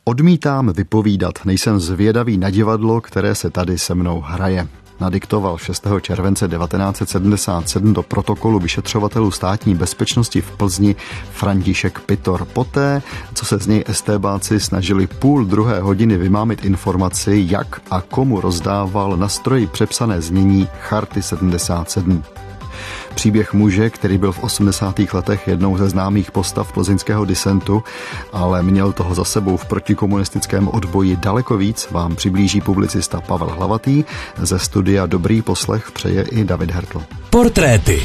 Odmítám vypovídat, nejsem zvědavý na divadlo, které se tady se mnou hraje. Nadiktoval 6. července 1977 do protokolu vyšetřovatelů státní bezpečnosti v Plzni František Pitor. Poté, co se z něj estébáci snažili 1,5 hodiny vymámit informaci, jak a komu rozdával na stroji přepsané znění Charty 77. Příběh muže, který byl v 80. letech jednou ze známých postav plzeňského disentu, ale měl toho za sebou v protikomunistickém odboji daleko víc, vám přiblíží publicista Pavel Hlavatý. Ze studia Dobrý poslech přeje i David Hertl. Portréty.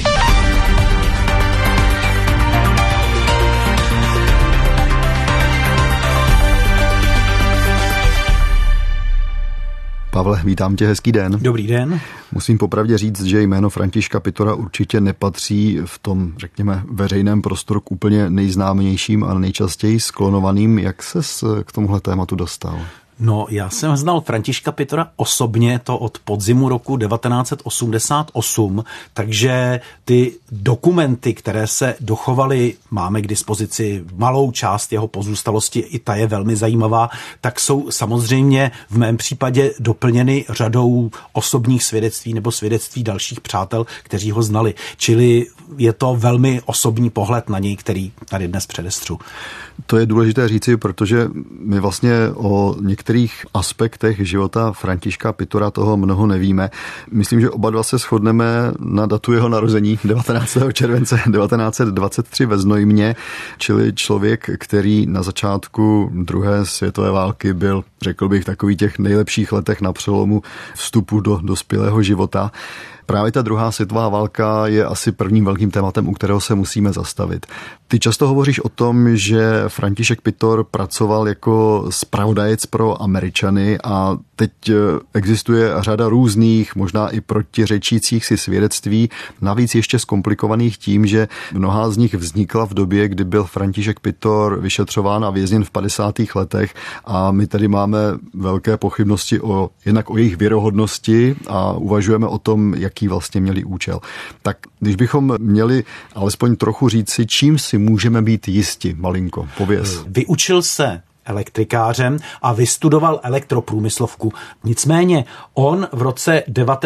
Pavle, vítám tě, hezký den. Dobrý den. Musím popravdě říct, že jméno Františka Pitora určitě nepatří v tom, řekněme, veřejném prostoru k úplně nejznámějším a nejčastěji sklonovaným. Jak ses k tomuhle tématu dostal? No, já jsem znal Františka Pitora osobně, to od podzimu roku 1988, takže ty dokumenty, které se dochovaly, máme k dispozici malou část jeho pozůstalosti, i ta je velmi zajímavá, tak jsou samozřejmě v mém případě doplněny řadou osobních svědectví nebo svědectví dalších přátel, kteří ho znali. Čili je to velmi osobní pohled na něj, který tady dnes předestřu. To je důležité říci, protože my vlastně o některých aspektech života Františka Pitora toho mnoho nevíme. Myslím, že oba dva se shodneme na datu jeho narození 19. července 1923 ve Znojmě, čili člověk, který na začátku druhé světové války byl, řekl bych, takový těch nejlepších letech na přelomu vstupu do dospělého života. Právě ta druhá světová válka je asi prvním velkým tématem, u kterého se musíme zastavit. Ty často hovoříš o tom, že František Pitor pracoval jako zpravodajec pro Američany a teď existuje řada různých, možná i protiřečících si svědectví, navíc ještě zkomplikovaných tím, že mnohá z nich vznikla v době, kdy byl František Pitor vyšetřován a vězněn v 50. letech a my tady máme velké pochybnosti jednak o jejich věrohodnosti a uvažujeme o tom, jaký vlastně měli účel. Tak když bychom měli alespoň trochu říci, čím si můžeme být jisti, malinko, pověz. Vyučil se elektrikářem a vystudoval elektroprůmyslovku. Nicméně on v roce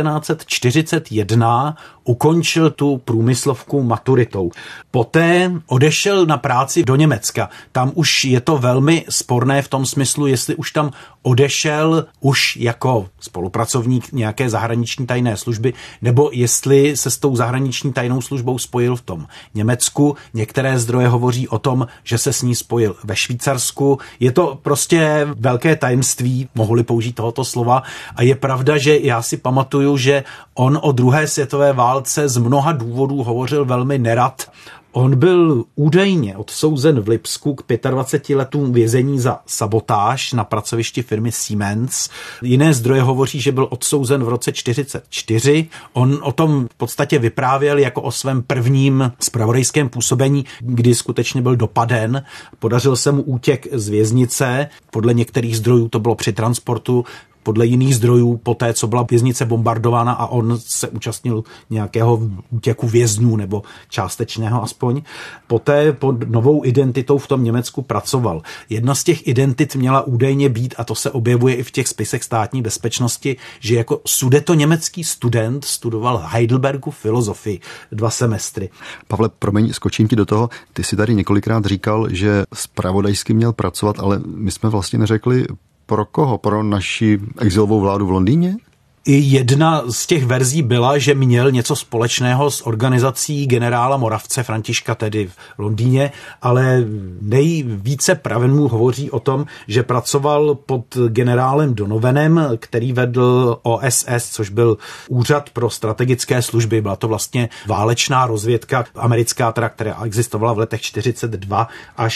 1941 ukončil tu průmyslovku maturitou. Poté odešel na práci do Německa. Tam už je to velmi sporné v tom smyslu, jestli už tam odešel už jako spolupracovník nějaké zahraniční tajné služby, nebo jestli se s tou zahraniční tajnou službou spojil v tom Německu. Některé zdroje hovoří o tom, že se s ní spojil ve Švýcarsku. Je to prostě velké tajemství, mohli použít tohoto slova. A je pravda, že já si pamatuju, že on o druhé světové válce z mnoha důvodů hovořil velmi nerad. On byl údajně odsouzen v Lipsku k 25 letům vězení za sabotáž na pracovišti firmy Siemens. Jiné zdroje hovoří, že byl odsouzen v roce 1944. On o tom v podstatě vyprávěl jako o svém prvním zpravodajském působení, kdy skutečně byl dopaden. Podařil se mu útěk z věznice. Podle některých zdrojů to bylo při transportu, podle jiných zdrojů poté, co byla věznice bombardována a on se účastnil nějakého útěku vězňů nebo částečného aspoň. Poté pod novou identitou v tom Německu pracoval. Jedna z těch identit měla údajně být, a to se objevuje i v těch spisech státní bezpečnosti, že jako sudetoněmecký student studoval v Heidelbergu filozofii 2 semestry. Pavle, promiň, skočím ti do toho. Ty si tady několikrát říkal, že zpravodajsky měl pracovat, ale my jsme vlastně neřekli, pro koho? Pro naši exilovou vládu v Londýně? I jedna z těch verzí byla, že měl něco společného s organizací generála Moravce Františka tedy v Londýně, ale nejvíce pravenů hovoří o tom, že pracoval pod generálem Donovanem, který vedl OSS, což byl úřad pro strategické služby. Byla to vlastně válečná rozvědka americká, která existovala v letech 42 až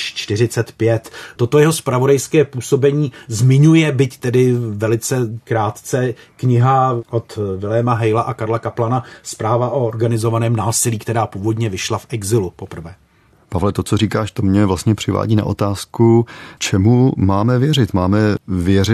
45. Toto jeho zpravodajské působení zmiňuje, byť tedy velice krátce, kniha od Viléma Hejla a Karla Kaplana Zpráva o organizovaném násilí, která původně vyšla v exilu poprvé. Pavle, to, co říkáš, to mě vlastně přivádí na otázku, čemu máme věřit. Máme věřit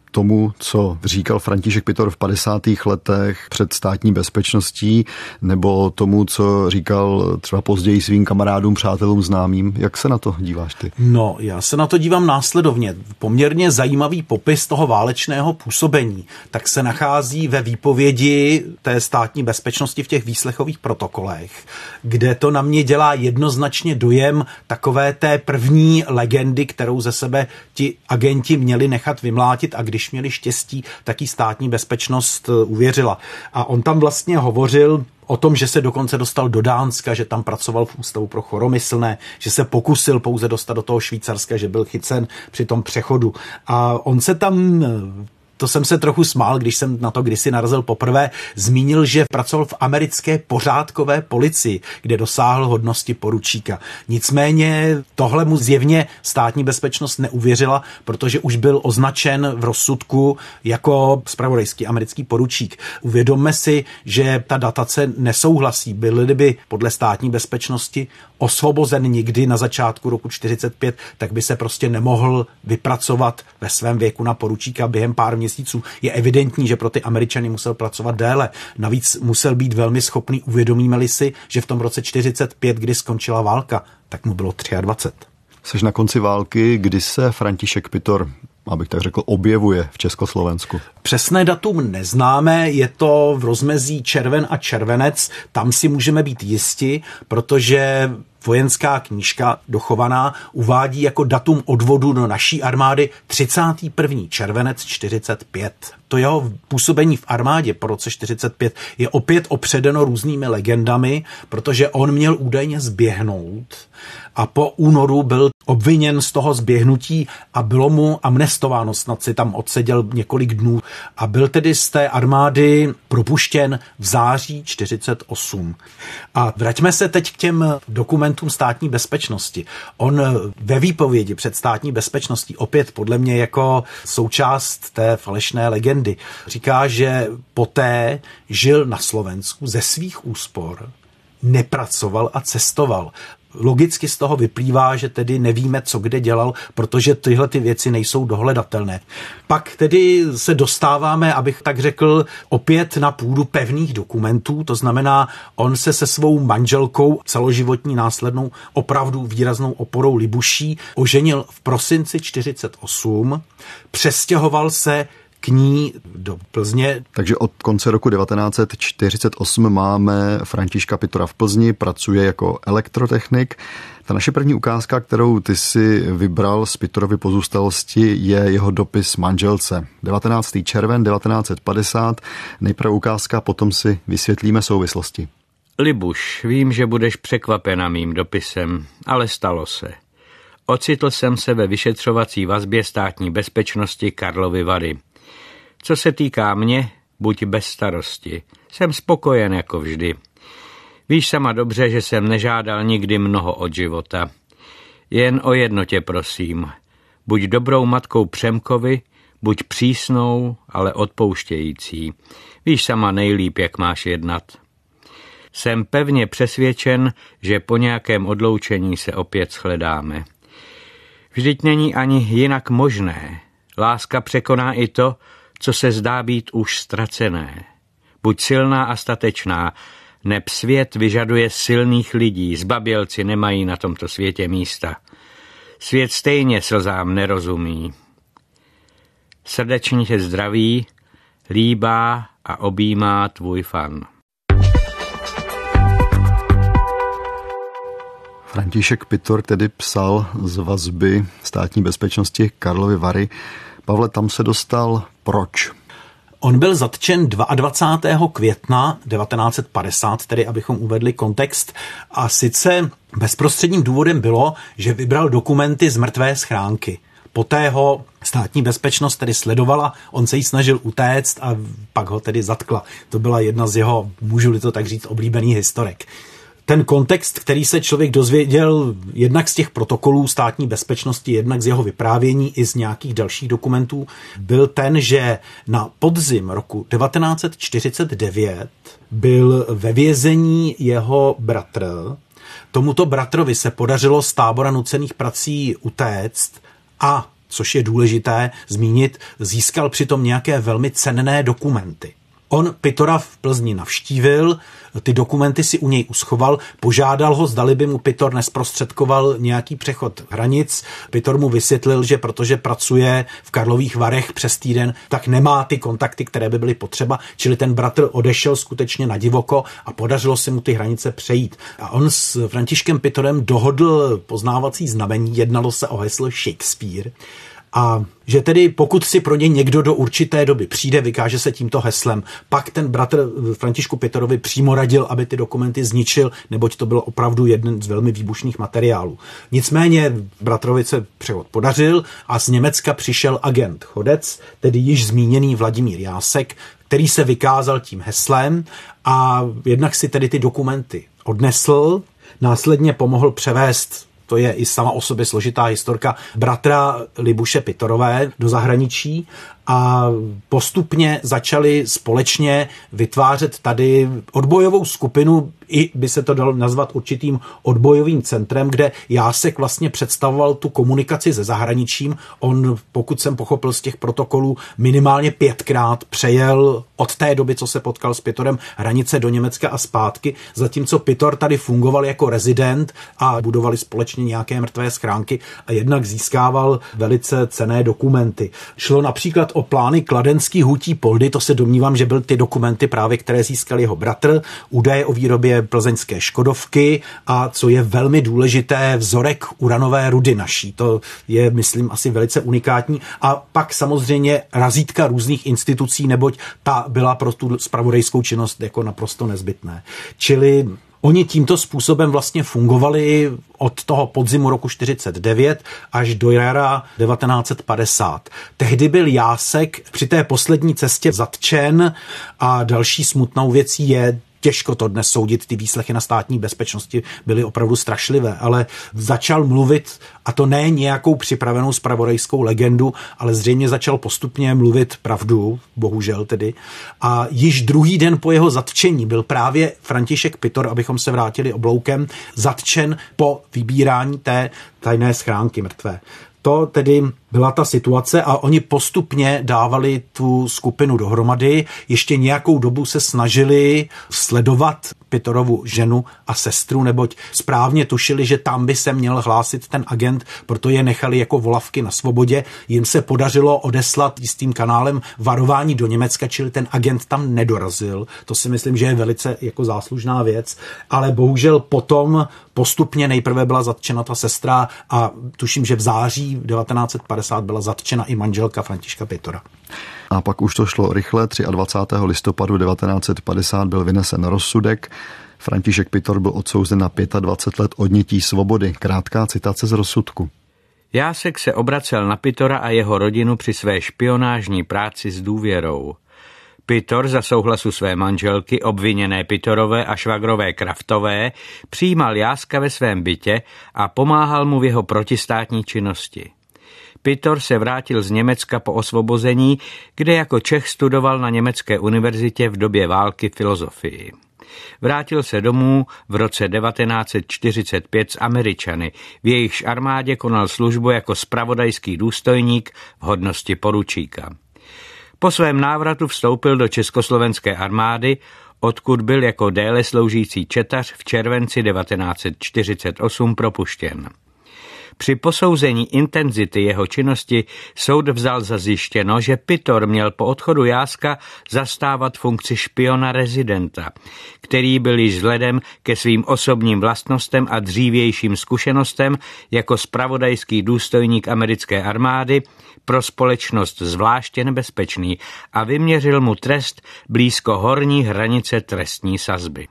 tomu, co říkal František Pitor v 50. letech před státní bezpečností, nebo tomu, co říkal třeba později svým kamarádům, přátelům, známým? Jak se na to díváš ty? No, já se na to dívám následovně. Poměrně zajímavý popis toho válečného působení tak se nachází ve výpovědi té státní bezpečnosti v těch výslechových protokolech, kde to na mě dělá jednoznačně dojem takové té první legendy, kterou ze sebe ti agenti měli nechat vymlátit, a když měli štěstí, tak jí státní bezpečnost uvěřila. A on tam vlastně hovořil o tom, že se dokonce dostal do Dánska, že tam pracoval v Ústavu pro choromyslné, že se pokusil pouze dostat do toho Švýcarska, že byl chycen při tom přechodu. A on se tam... To jsem se trochu smál, když jsem na to kdysi narazil poprvé, zmínil, že pracoval v americké pořádkové policii, kde dosáhl hodnosti poručíka. Nicméně tohle mu zjevně státní bezpečnost neuvěřila, protože už byl označen v rozsudku jako zpravodajský americký poručík. Uvědomme si, že ta datace nesouhlasí. Byl-li podle státní bezpečnosti osvobozen nikdy na začátku roku 45, tak by se prostě nemohl vypracovat ve svém věku na poručíka během pár měsíců. Je evidentní, že pro ty Američany musel pracovat déle. Navíc musel být velmi schopný, uvědomíme-li si, že v tom roce 45, kdy skončila válka, tak mu bylo 23. Seš na konci války, kdy se František Pitor, abych tak řekl, objevuje v Československu? Přesné datum neznáme, je to v rozmezí červen a červenec, tam si můžeme být jisti, protože vojenská knížka dochovaná uvádí jako datum odvodu do naší armády 31. červenec 45. To jeho působení v armádě po roce 45 je opět opředeno různými legendami, protože on měl údajně zběhnout a po únoru byl obviněn z toho zběhnutí a bylo mu amnestováno, snad si tam odseděl několik dnů a byl tedy z té armády propuštěn v září 48. A vraťme se teď k těm dokumentům státní bezpečnosti. On ve výpovědi před státní bezpečností, opět podle mě jako součást té falešné legendy, říká, že poté žil na Slovensku ze svých úspor, nepracoval a cestoval. Logicky z toho vyplývá, že tedy nevíme, co kde dělal, protože tyhle ty věci nejsou dohledatelné. Pak tedy se dostáváme, abych tak řekl, opět na půdu pevných dokumentů, to znamená, on se se svou manželkou, celoživotní následnou opravdu výraznou oporou Libuší, oženil v prosinci 48, přestěhoval se k ní do Plzně. Takže od konce roku 1948 máme Františka Pitora v Plzni, pracuje jako elektrotechnik. Ta naše první ukázka, kterou ty si vybral z Pitorovy pozůstalosti, je jeho dopis manželce. 19. červen 1950, nejprve ukázka, potom si vysvětlíme souvislosti. Libuš, vím, že budeš překvapena mým dopisem, ale stalo se. Ocitl jsem se ve vyšetřovací vazbě státní bezpečnosti Karlovy Vary. Co se týká mě, buď bez starosti. Jsem spokojen jako vždy. Víš sama dobře, že jsem nežádal nikdy mnoho od života. Jen o jedno tě prosím. Buď dobrou matkou Přemkovi, buď přísnou, ale odpouštějící. Víš sama nejlíp, jak máš jednat. Jsem pevně přesvědčen, že po nějakém odloučení se opět shledáme. Vždyť není ani jinak možné. Láska překoná i to, co se zdá být už ztracené. Buď silná a statečná, neb svět vyžaduje silných lidí, zbabělci nemají na tomto světě místa. Svět stejně slzám nerozumí. Srdečně tě zdraví, líbá a objímá tvůj fan. František Pitor tedy psal z vazby státní bezpečnosti Karlovy Vary. Pavle, tam se dostal proč? On byl zatčen 22. května 1950, tedy abychom uvedli kontext, a sice bezprostředním důvodem bylo, že vybral dokumenty z mrtvé schránky. Poté ho státní bezpečnost tedy sledovala, on se jí snažil utéct a pak ho tedy zatkla. To byla jedna z jeho, můžu-li to tak říct, oblíbených historek. Ten kontext, který se člověk dozvěděl jednak z těch protokolů státní bezpečnosti, jednak z jeho vyprávění i z nějakých dalších dokumentů, byl ten, že na podzim roku 1949 byl ve vězení jeho bratr. Tomuto bratrovi se podařilo z tábora nucených prací utéct a což je důležité zmínit, získal přitom nějaké velmi cenné dokumenty. On Pitora v Plzni navštívil, ty dokumenty si u něj uschoval, požádal ho, zdali by mu Pitor nezprostředkoval nějaký přechod hranic. Pitor mu vysvětlil, že protože pracuje v Karlových Varech přes týden, tak nemá ty kontakty, které by byly potřeba, čili ten bratr odešel skutečně na divoko a podařilo se mu ty hranice přejít. A on s Františkem Pitorem dohodl poznávací znamení, jednalo se o heslo Shakespeare. A že tedy pokud si pro ně někdo do určité doby přijde, vykáže se tímto heslem, pak ten bratr Františku Pitorovi přímo radil, aby ty dokumenty zničil, neboť to bylo opravdu jeden z velmi výbušných materiálů. Nicméně bratrovi se převod podařil a z Německa přišel agent Chodec, tedy již zmíněný Vladimír Jásek, který se vykázal tím heslem a jednak si tedy ty dokumenty odnesl, následně pomohl převést, to je i sama o sobě složitá historka, bratra Libuše Pitorové do zahraničí a postupně začali společně vytvářet tady odbojovou skupinu, i by se to dalo nazvat určitým odbojovým centrem, kde Jásek vlastně představoval tu komunikaci se zahraničím. On, pokud jsem pochopil z těch protokolů, minimálně 5krát přejel od té doby, co se potkal s Pitorem, hranice do Německa a zpátky, zatímco Pitor tady fungoval jako rezident a budovali společně nějaké mrtvé schránky a jednak získával velice cenné dokumenty. Šlo například o plány kladenský hutí poldy, to se domnívám, že byly ty dokumenty právě, které získal jeho bratr, údaje o výrobě plzeňské Škodovky a co je velmi důležité, vzorek uranové rudy naší. To je, myslím, asi velice unikátní. A pak samozřejmě razítka různých institucí, neboť ta byla pro tu zpravodajskou činnost jako naprosto nezbytné. Čili oni tímto způsobem vlastně fungovali od toho podzimu roku 49 až do jara 1950. Tehdy byl Jásek při té poslední cestě zatčen a další smutnou věcí je, těžko to dnes soudit, ty výslechy na Státní bezpečnosti byly opravdu strašlivé, ale začal mluvit, a to ne nějakou připravenou zpravodajskou legendu, ale zřejmě začal postupně mluvit pravdu, bohužel tedy. A již druhý den po jeho zatčení byl právě František Pitor, abychom se vrátili obloukem, zatčen po vybírání té tajné schránky mrtvé. To tedy byla ta situace a oni postupně dávali tu skupinu dohromady. Ještě nějakou dobu se snažili sledovat Pitorovu ženu a sestru, neboť správně tušili, že tam by se měl hlásit ten agent, proto je nechali jako volavky na svobodě. Jim se podařilo odeslat jistým kanálem varování do Německa, čili ten agent tam nedorazil. To si myslím, že je velice jako záslužná věc, ale bohužel potom postupně nejprve byla zatčena ta sestra a tuším, že v září 1950 byla zatčena i manželka Františka Pitora. A pak už to šlo rychle, 23. listopadu 1950 byl vynesen rozsudek. František Pitor byl odsouzen na 25 let odnětí svobody. Krátká citace z rozsudku. Jásek se obracel na Pitora a jeho rodinu při své špionážní práci s důvěrou. Pitor za souhlasu své manželky, obviněné Pitorové a švagrové Kraftové, přijímal Jáska ve svém bytě a pomáhal mu v jeho protistátní činnosti. Pitor se vrátil z Německa po osvobození, kde jako Čech studoval na německé univerzitě v době války filozofii. Vrátil se domů v roce 1945 s Američany, v jejichž armádě konal službu jako zpravodajský důstojník v hodnosti poručíka. Po svém návratu vstoupil do československé armády, odkud byl jako déle sloužící četař v červenci 1948 propuštěn. Při posouzení intenzity jeho činnosti soud vzal za zjištěno, že Pitor měl po odchodu Jáska zastávat funkci špiona rezidenta, který byl již vzhledem ke svým osobním vlastnostem a dřívějším zkušenostem jako zpravodajský důstojník americké armády pro společnost zvláště nebezpečný a vyměřil mu trest blízko horní hranice trestní sazby.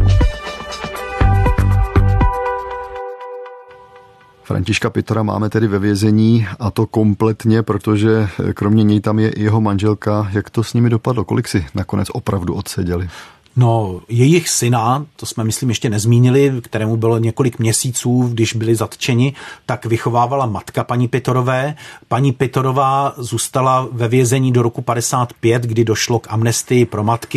Františka Pitora máme tedy ve vězení a to kompletně, protože kromě něj tam je i jeho manželka. Jak to s nimi dopadlo? Kolik si nakonec opravdu odseděli? No, jejich syna, to jsme myslím ještě nezmínili, kterému bylo několik měsíců, když byli zatčeni, tak vychovávala matka paní Pitorové. Paní Pitorová zůstala ve vězení do roku 55, kdy došlo k amnestii pro matky v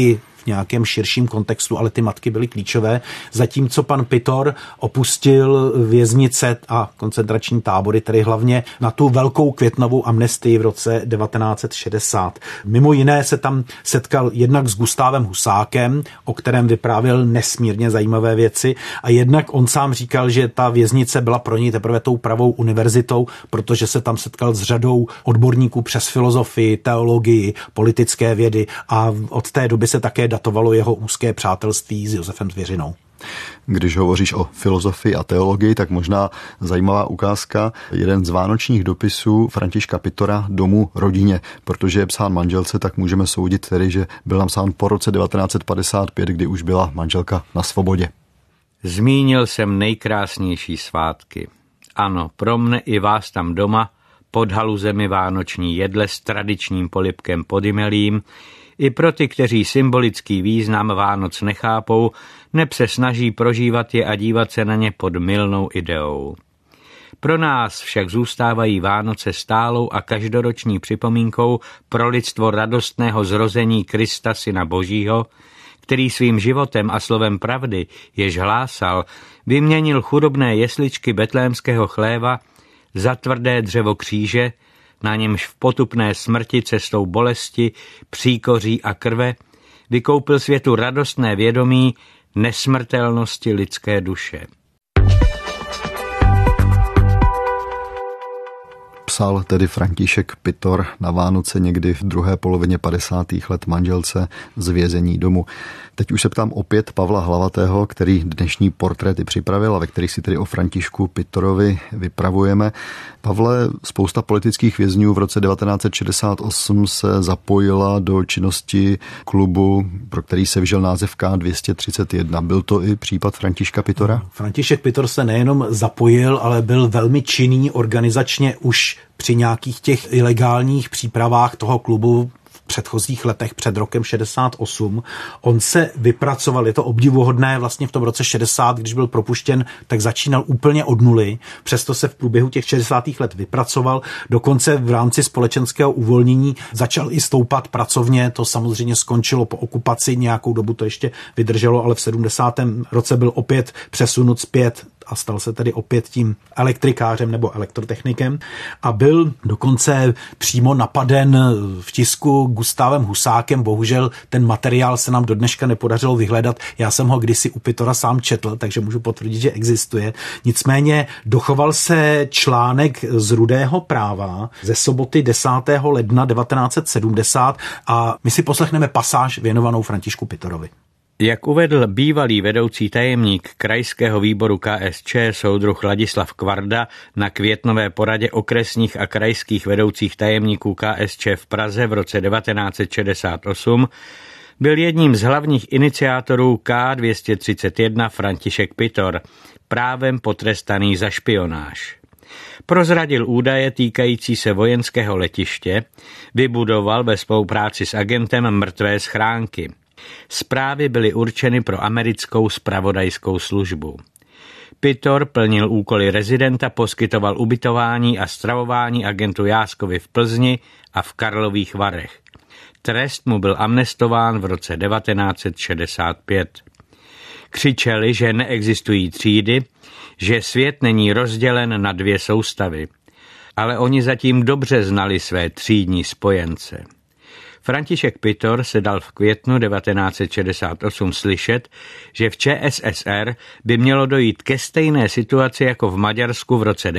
nějakém širším kontextu, ale ty matky byly klíčové, zatímco pan Pitor opustil věznice a koncentrační tábory, tedy hlavně na tu velkou květnovou amnestii v roce 1960. Mimo jiné se tam setkal jednak s Gustávem Husákem, o kterém vyprávěl nesmírně zajímavé věci, a jednak on sám říkal, že ta věznice byla pro něj teprve tou pravou univerzitou, protože se tam setkal s řadou odborníků přes filozofii, teologii, politické vědy a od té doby se také datovalo jeho úzké přátelství s Josefem Zvěřinou. Když hovoříš o filozofii a teologii, tak možná zajímavá ukázka, jeden z vánočních dopisů Františka Pitora domů rodině, protože je psán manželce, tak můžeme soudit tedy, že byl napsán po roce 1955, kdy už byla manželka na svobodě. Zmínil jsem nejkrásnější svátky. Ano, pro mne i vás tam doma, pod haluzemi vánoční jedle s tradičním polibkem podjmelím, i pro ty, kteří symbolický význam Vánoc nechápou, neb se snaží prožívat je a dívat se na ně pod mylnou ideou. Pro nás však zůstávají Vánoce stálou a každoroční připomínkou pro lidstvo radostného zrození Krista, Syna Božího, který svým životem a slovem pravdy, jež hlásal, vyměnil chudobné jesličky betlémského chléva za tvrdé dřevo kříže, na němž v potupné smrti cestou bolesti, příkoří a krve vykoupil světu radostné vědomí nesmrtelnosti lidské duše. Psal tedy František Pitor na Vánoce někdy v druhé polovině 50. let manželce z vězení domu. Teď už se ptám opět Pavla Hlavatého, který dnešní portréty připravil a ve kterých si tedy o Františku Pitorovi vypravujeme. Pavle, spousta politických vězňů v roce 1968 se zapojila do činnosti klubu, pro který se vžil název K231. Byl to i případ Františka Pitora? František Pitor se nejenom zapojil, ale byl velmi činný organizačně už při nějakých těch ilegálních přípravách toho klubu v předchozích letech před rokem 68. On se vypracoval, je to obdivuhodné, vlastně v tom roce 60, když byl propuštěn, tak začínal úplně od nuly, přesto se v průběhu těch 60. let vypracoval, dokonce v rámci společenského uvolnění začal i stoupat pracovně, to samozřejmě skončilo po okupaci, nějakou dobu to ještě vydrželo, ale v 70. roce byl opět přesunut zpět a stal se tedy opět tím elektrikářem nebo elektrotechnikem a byl dokonce přímo napaden v tisku Gustávem Husákem. Bohužel ten materiál se nám do dneška nepodařilo vyhledat. Já jsem ho kdysi u Pitora sám četl, takže můžu potvrdit, že existuje. Nicméně dochoval se článek z Rudého práva ze soboty 10. ledna 1970 a my si poslechneme pasáž věnovanou Františku Pitorovi. Jak uvedl bývalý vedoucí tajemník krajského výboru KSČ soudruh Ladislav Kvarda na květnové poradě okresních a krajských vedoucích tajemníků KSČ v Praze v roce 1968, byl jedním z hlavních iniciátorů K231 František Pitor, právem potrestaný za špionáž. Prozradil údaje týkající se vojenského letiště, vybudoval ve spolupráci s agentem mrtvé schránky. Zprávy byly určeny pro americkou zpravodajskou službu. Pitor plnil úkoly rezidenta, poskytoval ubytování a stravování agentu Jáskovi v Plzni a v Karlových Varech. Trest mu byl amnestován v roce 1965. Křičeli, že neexistují třídy, že svět není rozdělen na dvě soustavy. Ale oni zatím dobře znali své třídní spojence. František Pitor se dal v květnu 1968 slyšet, že v ČSSR by mělo dojít ke stejné situaci jako v Maďarsku v roce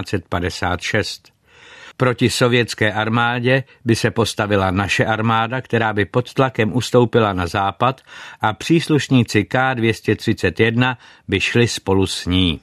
1956. Proti sovětské armádě by se postavila naše armáda, která by pod tlakem ustoupila na západ a příslušníci K231 by šli spolu s ní.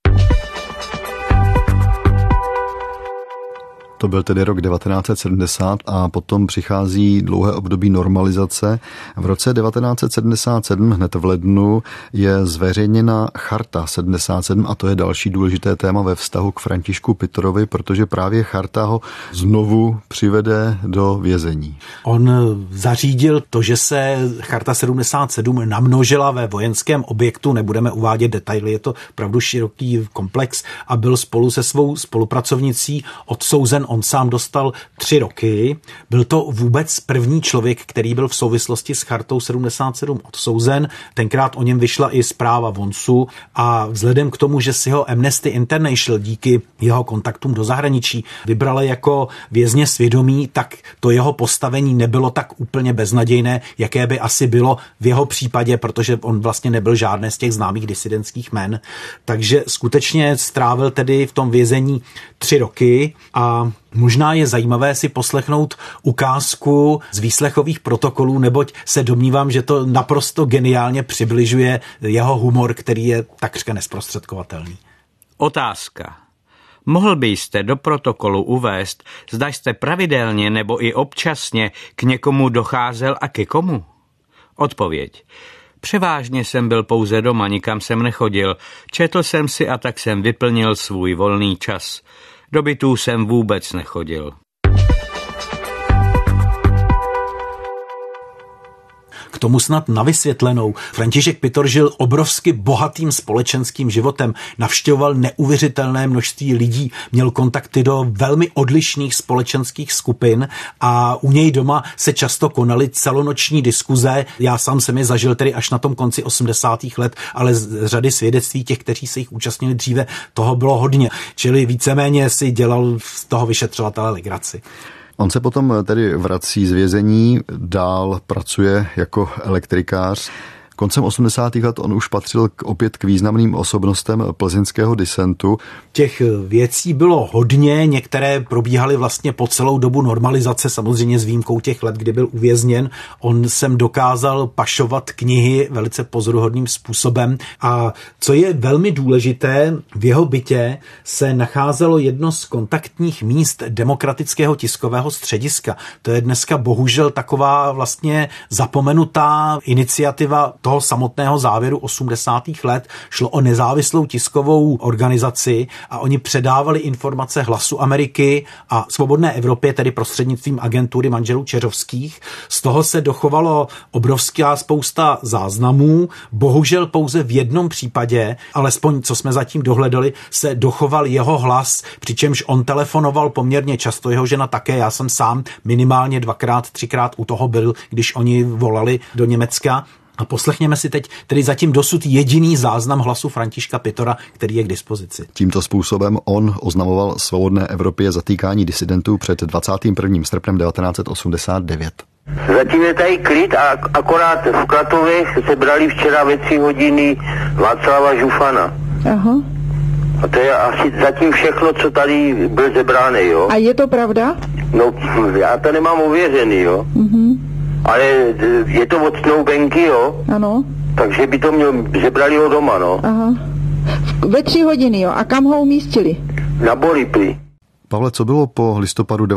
To byl tedy rok 1970 a potom přichází dlouhé období normalizace. V roce 1977, hned v lednu, je zveřejněna Charta 77 a to je další důležité téma ve vztahu k Františku Pitorovi, protože právě Charta ho znovu přivede do vězení. On zařídil to, že se Charta 77 namnožila ve vojenském objektu, nebudeme uvádět detaily, je to opravdu široký komplex a byl spolu se svou spolupracovnicí odsouzen on sám dostal 3 roky. Byl to vůbec první člověk, který byl v souvislosti s Chartou 77 odsouzen. Tenkrát o něm vyšla i zpráva Vonsu a vzhledem k tomu, že si ho Amnesty International díky jeho kontaktům do zahraničí vybrala jako vězně svědomí, tak to jeho postavení nebylo tak úplně beznadějné, jaké by asi bylo v jeho případě, protože on vlastně nebyl žádné z těch známých disidentských jmen. Takže skutečně strávil tedy v tom vězení 3 roky a možná je zajímavé si poslechnout ukázku z výslechových protokolů, neboť se domnívám, že to naprosto geniálně přibližuje jeho humor, který je takřka nezprostředkovatelný. Otázka. Mohl byste do protokolu uvést, zda jste pravidelně nebo i občasně k někomu docházel a ke komu? Odpověď. Převážně jsem byl pouze doma, nikam jsem nechodil. Četl jsem si a tak jsem vyplnil svůj volný čas. Do bytů jsem vůbec nechodil. K tomu snad na vysvětlenou. František Pitor žil obrovsky bohatým společenským životem, navštěvoval neuvěřitelné množství lidí, měl kontakty do velmi odlišných společenských skupin a u něj doma se často konaly celonoční diskuze. Já sám jsem je zažil tedy až na tom konci 80. let, ale z řady svědectví těch, kteří se jich účastnili dříve, toho bylo hodně. Čili víceméně si dělal z toho vyšetřovatele legraci. On se potom tedy vrací z vězení, dál pracuje jako elektrikář. Koncem 80. let on už patřil opět k významným osobnostem plzeňského disentu. Těch věcí bylo hodně, některé probíhaly vlastně po celou dobu normalizace, samozřejmě s výjimkou těch let, kdy byl uvězněn. On sem dokázal pašovat knihy velice pozoruhodným způsobem a co je velmi důležité, v jeho bytě se nacházelo jedno z kontaktních míst Demokratického tiskového střediska. To je dneska bohužel taková vlastně zapomenutá iniciativa toho samotného závěru 80. let. Šlo o nezávislou tiskovou organizaci a oni předávali informace Hlasu Ameriky a Svobodné Evropě, tedy prostřednictvím agentury manželů Čeřovských. Z toho se dochovalo obrovská spousta záznamů. Bohužel pouze v jednom případě, alespoň co jsme zatím dohledali, se dochoval jeho hlas, přičemž on telefonoval poměrně často, jeho žena také, já jsem sám minimálně 2x, 3x u toho byl, když oni volali do Německa. A poslechněme si teď tedy zatím dosud jediný záznam hlasu Františka Pitora, který je k dispozici. Tímto způsobem on oznamoval Svobodné Evropě zatýkání disidentů před 21. srpnem 1989. Zatím je tady klid a akorát v Klatovech se brali včera ve 3 hodiny Václava Žufana. Aha. A to je asi zatím všechno, co tady byl zebrány, jo. A je to pravda? No, já to nemám ověřený, jo. Ale je to od Snowbanky, jo? Ano. Takže by to zebrali ho doma, no. Aha. Ve 3 hodiny, jo. A kam ho umístili? Na Bolipy. Pavle, co bylo po listopadu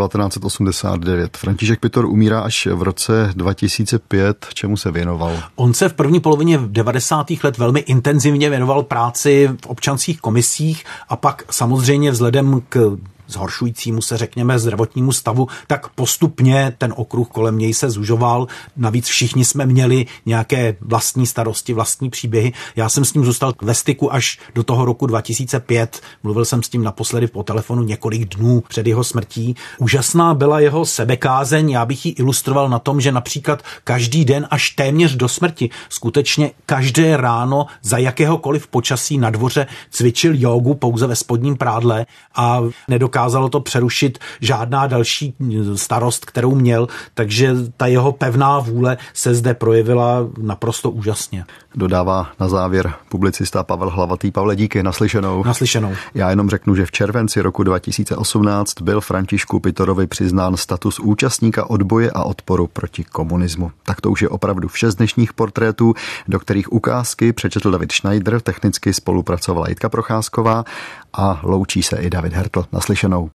1989? František Pitor umírá až v roce 2005. Čemu se věnoval? On se v první polovině 90. let velmi intenzivně věnoval práci v občanských komisích a pak samozřejmě vzhledem k zhoršujícímu se, řekněme, zdravotnímu stavu, tak postupně ten okruh kolem něj se zužoval. Navíc všichni jsme měli nějaké vlastní starosti, vlastní příběhy. Já jsem s ním zůstal ve styku až do toho roku 2005. Mluvil jsem s tím naposledy po telefonu několik dnů před jeho smrtí. Úžasná byla jeho sebekázeň. Já bych ji ilustroval na tom, že například každý den až téměř do smrti skutečně každé ráno za jakéhokoliv počasí na dvoře cvičil jógu pouze ve spodním prádle a nedokázalo to přerušit žádná další starost, kterou měl, takže ta jeho pevná vůle se zde projevila naprosto úžasně. Dodává na závěr publicista Pavel Hlavatý. Pavle, díky, naslyšenou. Naslyšenou. Já jenom řeknu, že v červenci roku 2018 byl Františku Pitorovi přiznán status účastníka odboje a odporu proti komunismu. Tak to už je opravdu vše z dnešních portrétů, do kterých ukázky přečetl David Schneider, technicky spolupracovala Jitka Procházková a loučí se i David Hertl. Naslyšenou.